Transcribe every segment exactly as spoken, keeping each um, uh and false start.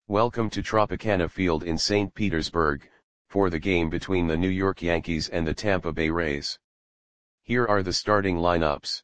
Welcome to Tropicana Field in Saint Petersburg, for the game between the New York Yankees and the Tampa Bay Rays. Here are the starting lineups.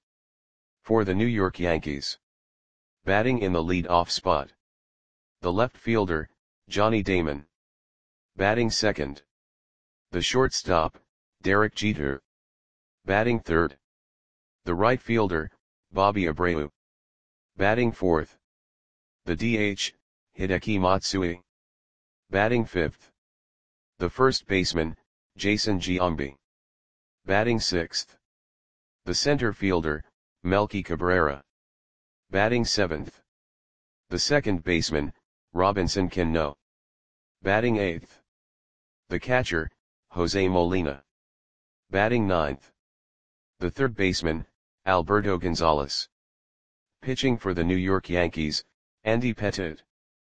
For the New York Yankees. Batting in the lead-off spot. The left fielder, Johnny Damon. Batting second. The shortstop, Derek Jeter. Batting third. The right fielder, Bobby Abreu. Batting fourth. The D H, Hideki Matsui. Batting fifth. The first baseman, Jason Giambi. Batting sixth. The center fielder, Melky Cabrera. Batting seventh. The second baseman, Robinson Cano. Batting eighth. The catcher, Jose Molina. Batting ninth. The third baseman, Alberto Gonzalez. Pitching for the New York Yankees, Andy Pettitte.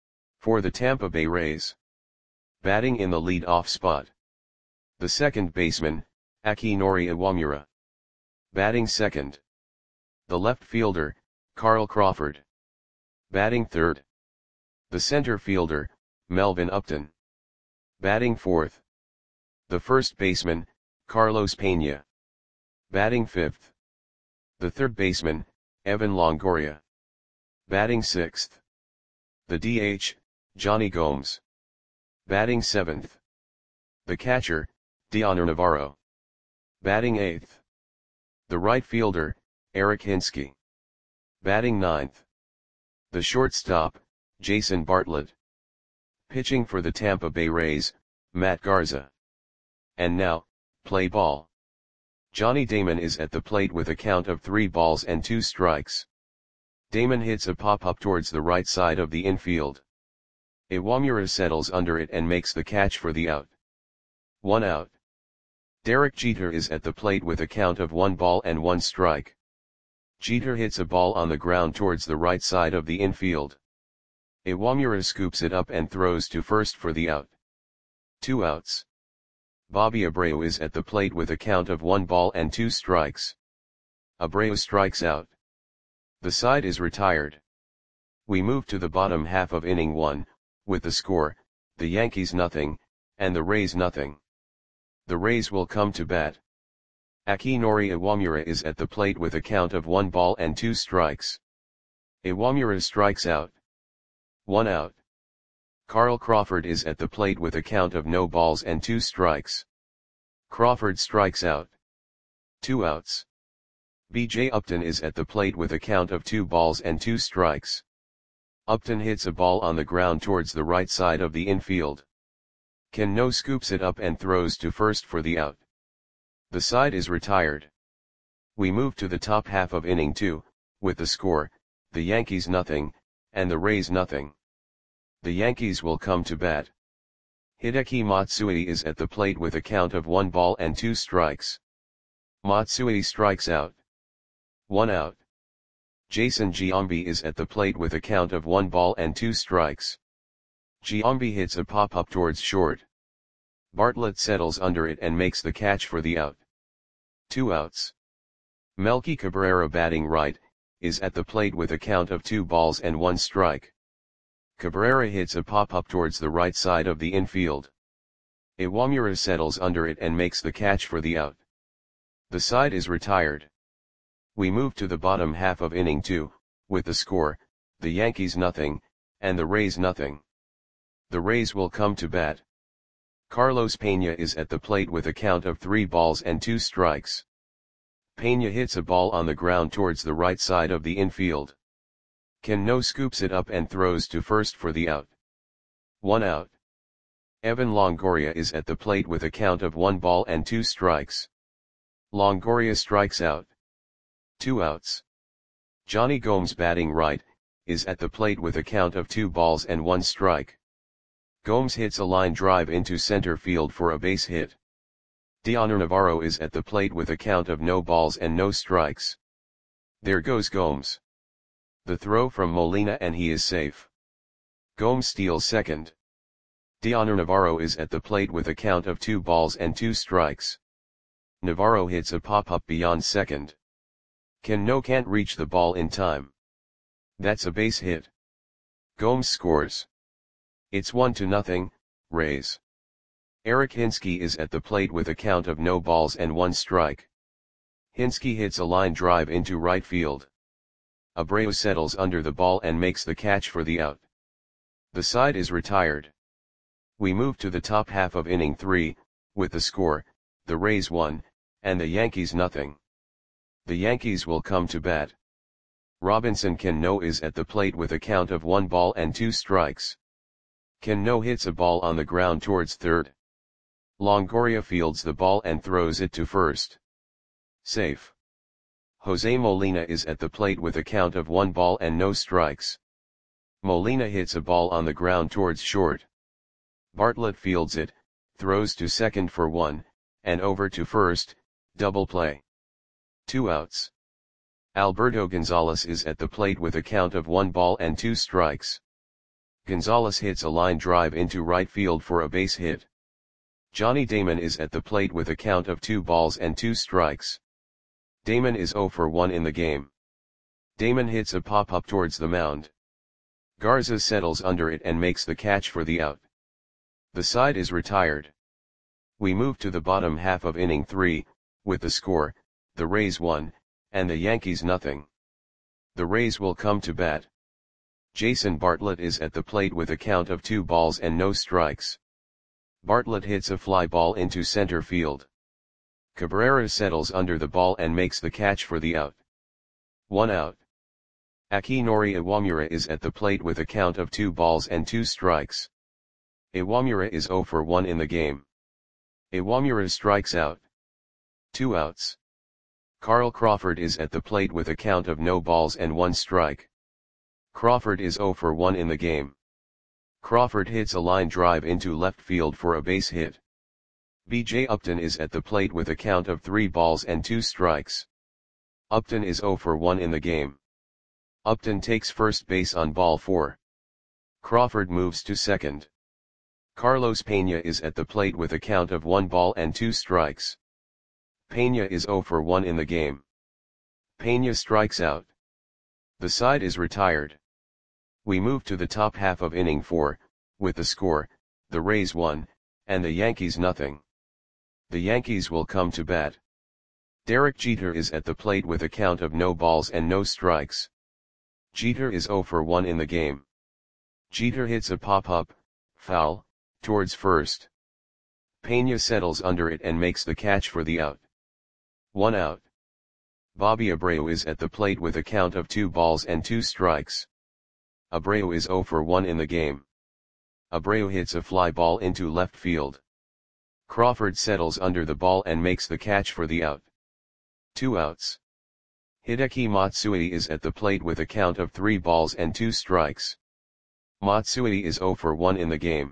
For the Tampa Bay Rays. Batting in the lead-off spot. The second baseman, Akinori Iwamura. Batting second. The left fielder, Carl Crawford. Batting third. The center fielder, Melvin Upton. Batting fourth. The first baseman, Carlos Pena. Batting fifth. The third baseman, Evan Longoria. Batting sixth. The D H, Johnny Gomes. Batting seventh. The catcher, Dioner Navarro. Batting eighth. The right fielder, Eric Hinske. Batting ninth. The shortstop, Jason Bartlett. Pitching for the Tampa Bay Rays, Matt Garza. And now, play ball. Johnny Damon is at the plate with a count of three balls and two strikes. Damon hits a pop-up towards the right side of the infield. Iwamura settles under it and makes the catch for the out. One out. Derek Jeter is at the plate with a count of one ball and one strike. Jeter hits a ball on the ground towards the right side of the infield. Iwamura scoops it up and throws to first for the out. Two outs. Bobby Abreu is at the plate with a count of one ball and two strikes. Abreu strikes out. The side is retired. We move to the bottom half of inning one, with the score, the Yankees nothing, and the Rays nothing. The Rays will come to bat. Akinori Iwamura is at the plate with a count of one ball and two strikes. Iwamura strikes out. One out. Carl Crawford is at the plate with a count of no balls and two strikes. Crawford strikes out. Two outs. B J Upton is at the plate with a count of two balls and two strikes. Upton hits a ball on the ground towards the right side of the infield. Cano scoops it up and throws to first for the out. The side is retired. We move to the top half of inning two, with the score, the Yankees nothing, and the Rays nothing. The Yankees will come to bat. Hideki Matsui is at the plate with a count of one ball and two strikes. Matsui strikes out. One out. Jason Giambi is at the plate with a count of one ball and two strikes. Giambi hits a pop-up towards short. Bartlett settles under it and makes the catch for the out. Two outs. Melky Cabrera, batting right, is at the plate with a count of two balls and one strike. Cabrera hits a pop-up towards the right side of the infield. Iwamura settles under it and makes the catch for the out. The side is retired. We move to the bottom half of inning two, with the score, the Yankees nothing, and the Rays nothing. The Rays will come to bat. Carlos Pena is at the plate with a count of three balls and two strikes. Pena hits a ball on the ground towards the right side of the infield. Cano scoops it up and throws to first for the out. One out. Evan Longoria is at the plate with a count of one ball and two strikes. Longoria strikes out. Two outs. Johnny Gomes, batting right, is at the plate with a count of two balls and one strike. Gomes hits a line drive into center field for a base hit. Dioner Navarro is at the plate with a count of no balls and no strikes. There goes Gomes. The throw from Molina and he is safe. Gomes steals second. Dioner Navarro is at the plate with a count of two balls and two strikes. Navarro hits a pop-up beyond second. Cano can't reach the ball in time. That's a base hit. Gomes scores. It's one to nothing, Rays. Eric Hinske is at the plate with a count of no balls and one strike. Hinske hits a line drive into right field. Abreu settles under the ball and makes the catch for the out. The side is retired. We move to the top half of inning three, with the score, the Rays one, and the Yankees nothing. The Yankees will come to bat. Robinson Cano is at the plate with a count of one ball and two strikes. Cano hits a ball on the ground towards third. Longoria fields the ball and throws it to first. Safe. Jose Molina is at the plate with a count of one ball and no strikes. Molina hits a ball on the ground towards short. Bartlett fields it, throws to second for one, and over to first, double play. Two outs. Alberto Gonzalez is at the plate with a count of one ball and two strikes. Gonzalez hits a line drive into right field for a base hit. Johnny Damon is at the plate with a count of two balls and two strikes. Damon is oh for one in the game. Damon hits a pop-up towards the mound. Garza settles under it and makes the catch for the out. The side is retired. We move to the bottom half of inning three, with the score, the Rays one, and the Yankees nothing. The Rays will come to bat. Jason Bartlett is at the plate with a count of two balls and no strikes. Bartlett hits a fly ball into center field. Cabrera settles under the ball and makes the catch for the out. One out. Akinori Iwamura is at the plate with a count of two balls and two strikes. Iwamura is oh for one in the game. Iwamura strikes out. Two outs. Carl Crawford is at the plate with a count of no balls and one strike. Crawford is oh for one in the game. Crawford hits a line drive into left field for a base hit. B J Upton is at the plate with a count of three balls and two strikes. Upton is oh for one in the game. Upton takes first base on ball four. Crawford moves to second. Carlos Pena is at the plate with a count of one ball and two strikes. Pena is oh for one in the game. Pena strikes out. The side is retired. We move to the top half of inning four, with the score, the Rays one, and the Yankees nothing. The Yankees will come to bat. Derek Jeter is at the plate with a count of no balls and no strikes. Jeter is oh for one in the game. Jeter hits a pop-up, foul, towards first. Pena settles under it and makes the catch for the out. One out. Bobby Abreu is at the plate with a count of two balls and two strikes. Abreu is oh for one in the game. Abreu hits a fly ball into left field. Crawford settles under the ball and makes the catch for the out. Two outs. Hideki Matsui is at the plate with a count of three balls and two strikes. Matsui is oh for one in the game.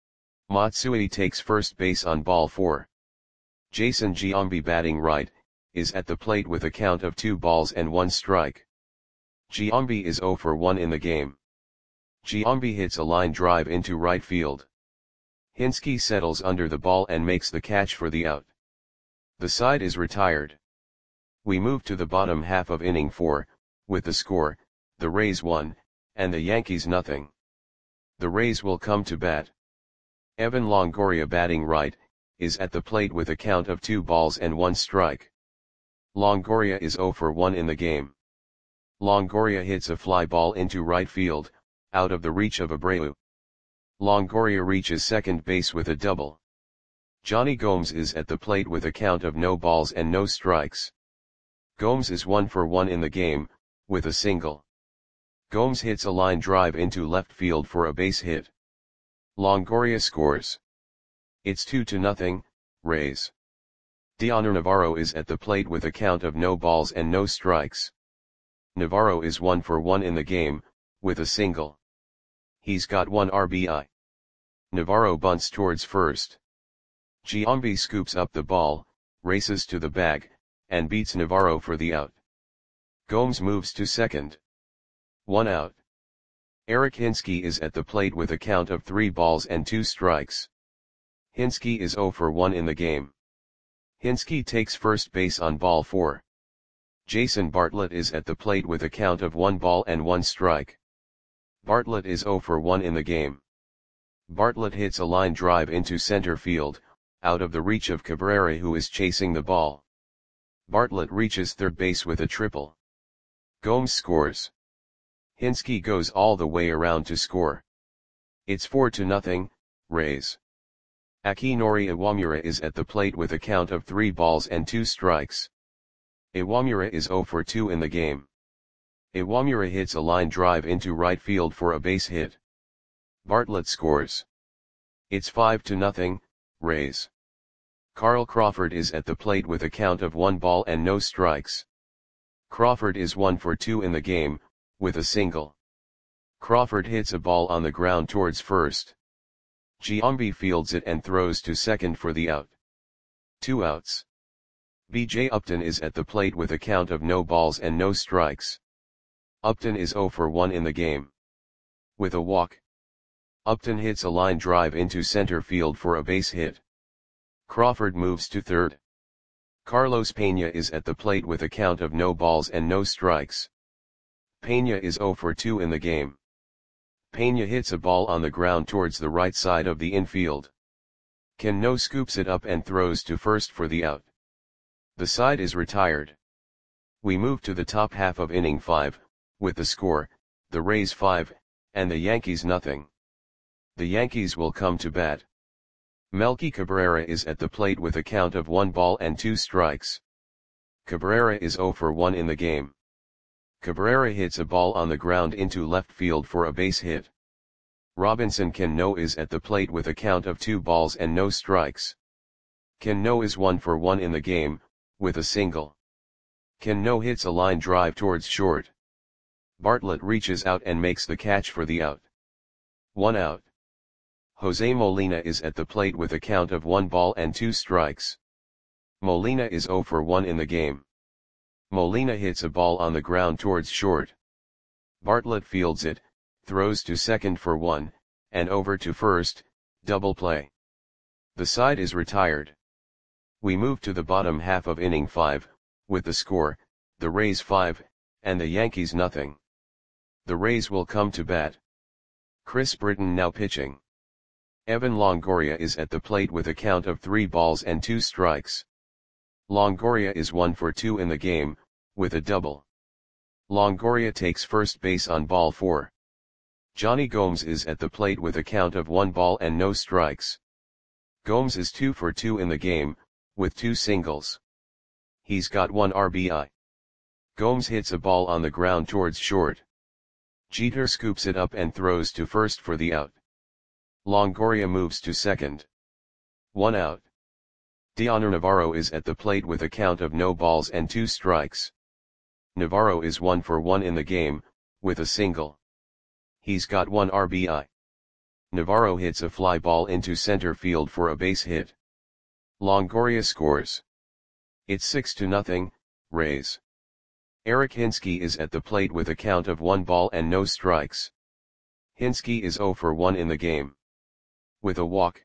Matsui takes first base on ball four. Jason Giambi, batting right, is at the plate with a count of two balls and one strike. Giambi is oh for one in the game. Giambi hits a line drive into right field. Hinske settles under the ball and makes the catch for the out. The side is retired. We move to the bottom half of inning four, with the score, the Rays one, and the Yankees nothing. The Rays will come to bat. Evan Longoria, batting right, is at the plate with a count of two balls and one strike. Longoria is oh for one in the game. Longoria hits a fly ball into right field, out of the reach of Abreu. Longoria reaches second base with a double. Johnny Gomes is at the plate with a count of no balls and no strikes. Gomes is one for one in the game, with a single. Gomes hits a line drive into left field for a base hit. Longoria scores. It's two to nothing, Rays. Dioner Navarro is at the plate with a count of no balls and no strikes. Navarro is one for one in the game, with a single. He's got one R B I. Navarro bunts towards first. Giambi scoops up the ball, races to the bag, and beats Navarro for the out. Gomes moves to second. One out. Eric Hinske is at the plate with a count of three balls and two strikes. Hinske is oh for one in the game. Hinske takes first base on ball four. Jason Bartlett is at the plate with a count of one ball and one strike. Bartlett is oh for one in the game. Bartlett hits a line drive into center field, out of the reach of Cabrera, who is chasing the ball. Bartlett reaches third base with a triple. Gomes scores. Hinske goes all the way around to score. It's four to nothing, Rays. Akinori Iwamura is at the plate with a count of three balls and two strikes. Iwamura is zero for two in the game. Iwamura hits a line drive into right field for a base hit. Bartlett scores. It's five to nothing, Rays. Carl Crawford is at the plate with a count of one ball and no strikes. Crawford is one for two in the game, with a single. Crawford hits a ball on the ground towards first. Giambi fields it and throws to second for the out. Two outs. B J Upton is at the plate with a count of no balls and no strikes. Upton is zero for one in the game. With a walk. Upton hits a line drive into center field for a base hit. Crawford moves to third. Carlos Peña is at the plate with a count of no balls and no strikes. Peña is zero for two in the game. Peña hits a ball on the ground towards the right side of the infield. Cano scoops it up and throws to first for the out. The side is retired. We move to the top half of inning five, with the score, the Rays five, and the Yankees nothing. The Yankees will come to bat. Melky Cabrera is at the plate with a count of one ball and two strikes. Cabrera is zero for one in the game. Cabrera hits a ball on the ground into left field for a base hit. Robinson Cano is at the plate with a count of two balls and no strikes. Cano is one for one in the game, with a single. Cano hits a line drive towards short. Bartlett reaches out and makes the catch for the out. One out. Jose Molina is at the plate with a count of one ball and two strikes. Molina is zero for one in the game. Molina hits a ball on the ground towards short. Bartlett fields it, throws to second for one, and over to first, double play. The side is retired. We move to the bottom half of inning five, with the score, the Rays five, and the Yankees nothing. The Rays will come to bat. Chris Britton now pitching. Evan Longoria is at the plate with a count of three balls and two strikes. Longoria is one for two in the game, with a double. Longoria takes first base on ball four. Johnny Gomes is at the plate with a count of one ball and no strikes. Gomes is two for two in the game, with two singles. He's got one R B I. Gomes hits a ball on the ground towards short. Jeter scoops it up and throws to first for the out. Longoria moves to second. One out. Dioner Navarro is at the plate with a count of no balls and two strikes. Navarro is one for one in the game, with a single. He's got one R B I. Navarro hits a fly ball into center field for a base hit. Longoria scores. It's six to nothing, Rays. Eric Hinske is at the plate with a count of one ball and no strikes. Hinske is zero for one in the game. With a walk.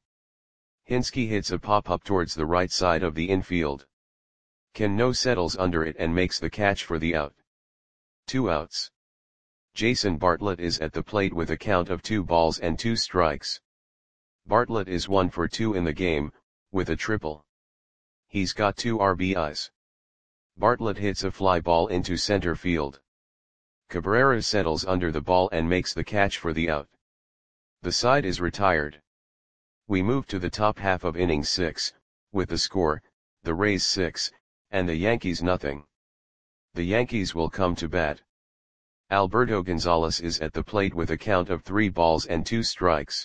Hinske hits a pop-up towards the right side of the infield. Cano settles under it and makes the catch for the out. Two outs. Jason Bartlett is at the plate with a count of two balls and two strikes. Bartlett is one for two in the game, with a triple. He's got two R B Is. Bartlett hits a fly ball into center field. Cabrera settles under the ball and makes the catch for the out. The side is retired. We move to the top half of inning six, with the score, the Rays six, and the Yankees nothing. The Yankees will come to bat. Alberto Gonzalez is at the plate with a count of three balls and two strikes.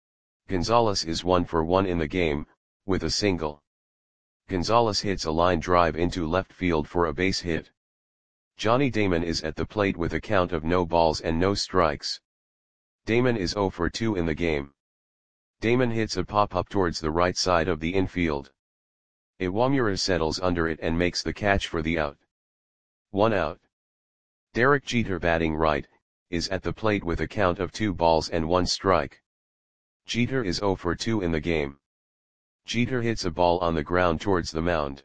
Gonzalez is one for one in the game, with a single. Gonzalez hits a line drive into left field for a base hit. Johnny Damon is at the plate with a count of no balls and no strikes. Damon is zero for two in the game. Damon hits a pop-up towards the right side of the infield. Iwamura settles under it and makes the catch for the out. One out. Derek Jeter, batting right, is at the plate with a count of two balls and one strike. Jeter is zero for two in the game. Jeter hits a ball on the ground towards the mound.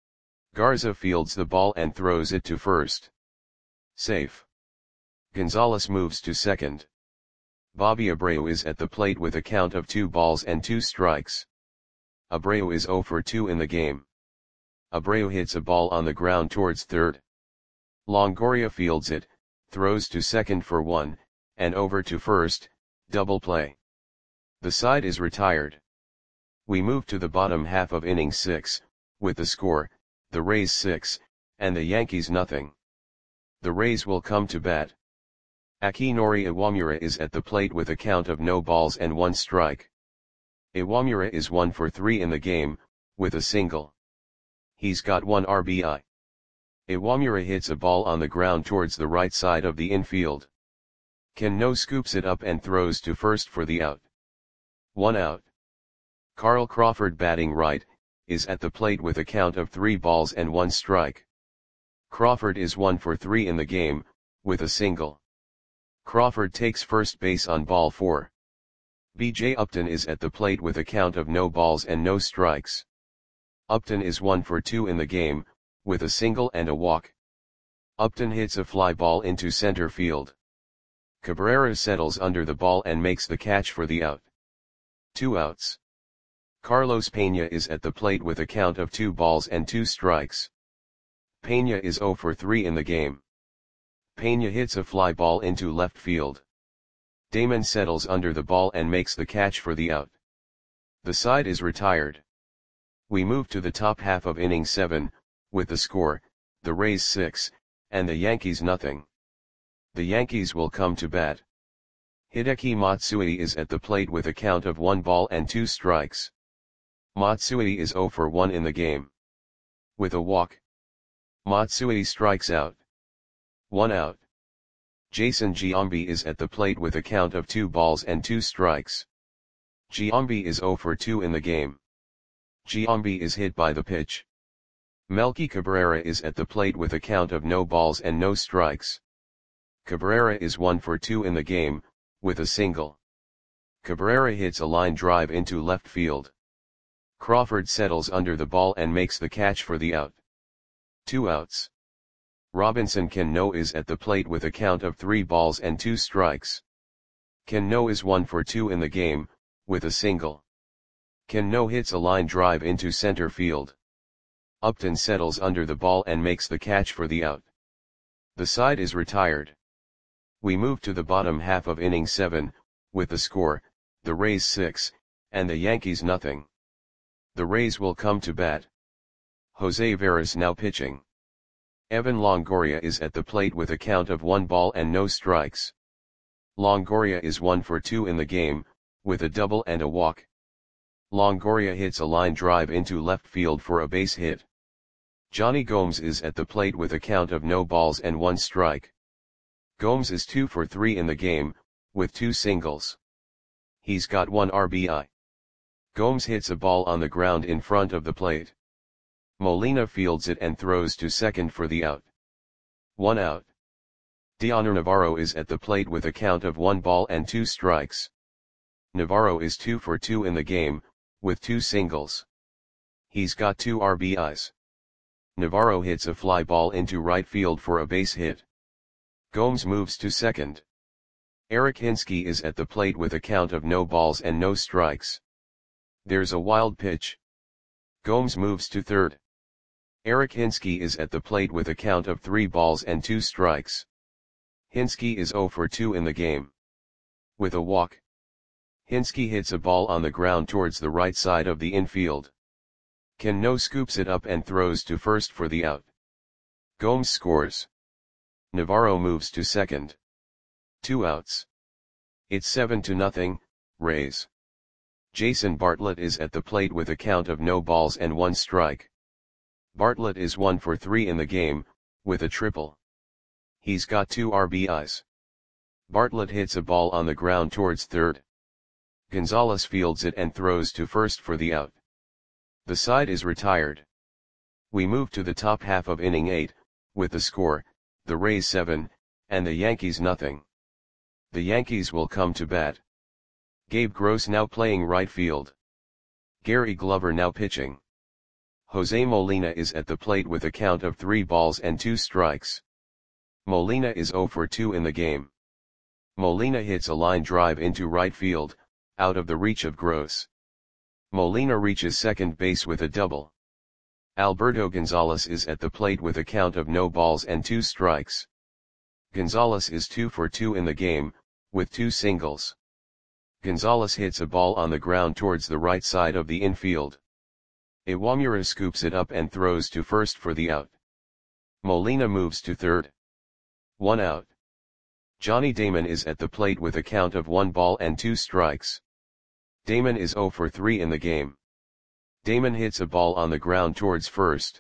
Garza fields the ball and throws it to first. Safe. Gonzalez moves to second. Bobby Abreu is at the plate with a count of two balls and two strikes. Abreu is zero for two in the game. Abreu hits a ball on the ground towards third. Longoria fields it, throws to second for one, and over to first, double play. The side is retired. We move to the bottom half of inning six, with the score, the Rays six, and the Yankees nothing. The Rays will come to bat. Akinori Iwamura is at the plate with a count of no balls and one strike. Iwamura is one for three in the game, with a single. He's got one R B I. Iwamura hits a ball on the ground towards the right side of the infield. Cano scoops it up and throws to first for the out. One out. Carl Crawford, batting right, is at the plate with a count of three balls and one strike. Crawford is one for three in the game, with a single. Crawford takes first base on ball four. B J Upton is at the plate with a count of no balls and no strikes. Upton is one for two in the game, with a single and a walk. Upton hits a fly ball into center field. Cabrera settles under the ball and makes the catch for the out. Two outs. Carlos Pena is at the plate with a count of two balls and two strikes. Pena is zero for three in the game. Pena hits a fly ball into left field. Damon settles under the ball and makes the catch for the out. The side is retired. We move to the top half of inning seven, with the score, the Rays six, and the Yankees nothing. The Yankees will come to bat. Hideki Matsui is at the plate with a count of one ball and two strikes. Matsui is zero for one in the game. With a walk. Matsui strikes out. One out. Jason Giambi is at the plate with a count of two balls and two strikes. Giambi is zero for two in the game. Giambi is hit by the pitch. Melky Cabrera is at the plate with a count of no balls and no strikes. Cabrera is one for two in the game, with a single. Cabrera hits a line drive into left field. Crawford settles under the ball and makes the catch for the out. Two outs. Robinson Cano is at the plate with a count of three balls and two strikes. Cano is one for two in the game, with a single. Cano hits a line drive into center field. Upton settles under the ball and makes the catch for the out. The side is retired. We move to the bottom half of inning seven, with the score, the Rays six, and the Yankees nothing. The Rays will come to bat. Jose Veras now pitching. Evan Longoria is at the plate with a count of one ball and no strikes. Longoria is one for two in the game, with a double and a walk. Longoria hits a line drive into left field for a base hit. Johnny Gomes is at the plate with a count of no balls and one strike. Gomes is two for three in the game, with two singles. He's got one R B I. Gomes hits a ball on the ground in front of the plate. Molina fields it and throws to second for the out. One out. Dioner Navarro is at the plate with a count of one ball and two strikes. Navarro is two for two in the game, with two singles. He's got two R B Is. Navarro hits a fly ball into right field for a base hit. Gomes moves to second. Eric Hinske is at the plate with a count of no balls and no strikes. There's a wild pitch. Gomes moves to third. Eric Hinske is at the plate with a count of three balls and two strikes. Hinske is zero for two in the game. With a walk. Hinske hits a ball on the ground towards the right side of the infield. Cano scoops it up and throws to first for the out. Gomes scores. Navarro moves to second. Two outs. It's seven to nothing, Rays. Jason Bartlett is at the plate with a count of no balls and one strike. Bartlett is one for three in the game, with a triple. He's got two R B Is. Bartlett hits a ball on the ground towards third. Gonzalez fields it and throws to first for the out. The side is retired. We move to the top half of inning eight, with the score, the Rays seven, and the Yankees nothing. The Yankees will come to bat. Gabe Gross now playing right field. Gary Glover now pitching. Jose Molina is at the plate with a count of three balls and two strikes. Molina is zero for two in the game. Molina hits a line drive into right field, out of the reach of Gross. Molina reaches second base with a double. Alberto Gonzalez is at the plate with a count of no balls and two strikes. Gonzalez is two for two in the game, with two singles. Gonzalez hits a ball on the ground towards the right side of the infield. Iwamura scoops it up and throws to first for the out. Molina moves to third. One out. Johnny Damon is at the plate with a count of one ball and two strikes. Damon is zero for three in the game. Damon hits a ball on the ground towards first.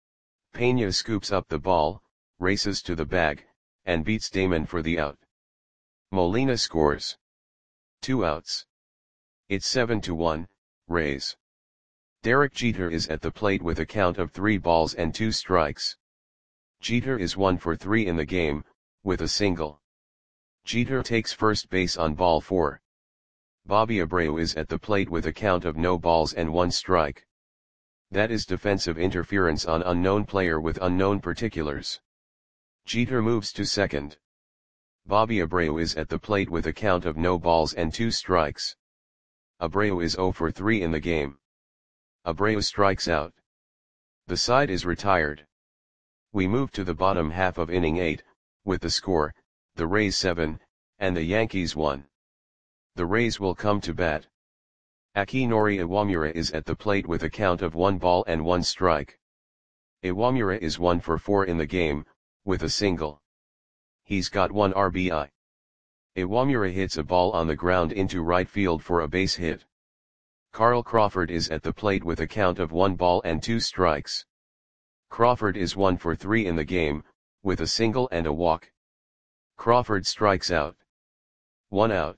Pena scoops up the ball, races to the bag, and beats Damon for the out. Molina scores. Two outs. It's seven to one, Rays. Derek Jeter is at the plate with a count of three balls and two strikes. Jeter is one for three in the game, with a single. Jeter takes first base on ball four. Bobby Abreu is at the plate with a count of no balls and one strike. That is defensive interference on unknown player with unknown particulars. Jeter moves to second. Bobby Abreu is at the plate with a count of no balls and two strikes. Abreu is zero for three in the game. Abreu strikes out. The side is retired. We move to the bottom half of inning eight, with the score, the Rays seven, and the Yankees one. The Rays will come to bat. Akinori Iwamura is at the plate with a count of one ball and one strike. Iwamura is one for four in the game, with a single. He's got one R B I. Iwamura hits a ball on the ground into right field for a base hit. Carl Crawford is at the plate with a count of one ball and two strikes. Crawford is one for three in the game, with a single and a walk. Crawford strikes out. One out.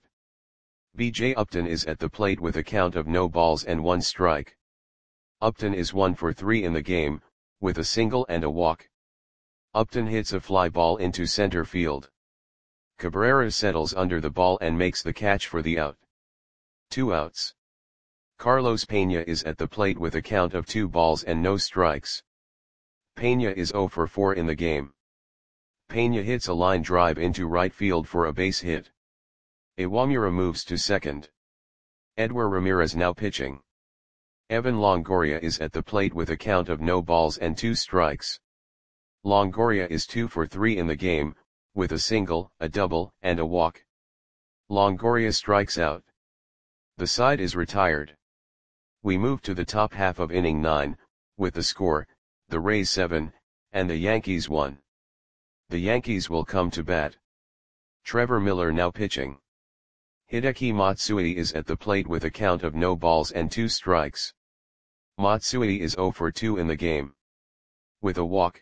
B J Upton is at the plate with a count of no balls and one strike. Upton is one for three in the game, with a single and a walk. Upton hits a fly ball into center field. Cabrera settles under the ball and makes the catch for the out. Two outs. Carlos Pena is at the plate with a count of two balls and no strikes. Pena is zero for four in the game. Pena hits a line drive into right field for a base hit. Iwamura moves to second. Edward Ramirez now pitching. Evan Longoria is at the plate with a count of no balls and two strikes. Longoria is two for three in the game, with a single, a double, and a walk. Longoria strikes out. The side is retired. We move to the top half of inning nine, with the score, the Rays seven, and the Yankees one. The Yankees will come to bat. Trevor Miller now pitching. Hideki Matsui is at the plate with a count of no balls and two strikes. Matsui is zero for two in the game. With a walk.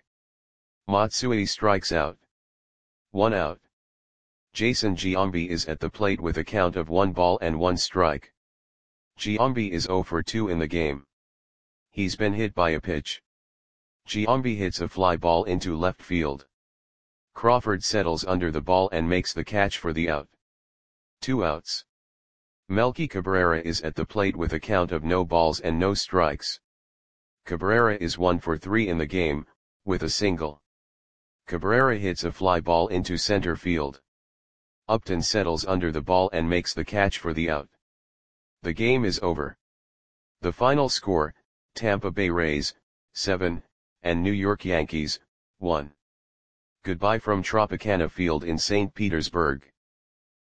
Matsui strikes out. One out. Jason Giambi is at the plate with a count of one ball and one strike. Giambi is zero for two in the game. He's been hit by a pitch. Giambi hits a fly ball into left field. Crawford settles under the ball and makes the catch for the out. Two outs. Melky Cabrera is at the plate with a count of no balls and no strikes. Cabrera is one for three in the game, with a single. Cabrera hits a fly ball into center field. Upton settles under the ball and makes the catch for the out. The game is over. The final score, Tampa Bay Rays, seven, and New York Yankees, one. Goodbye from Tropicana Field in Saint Petersburg.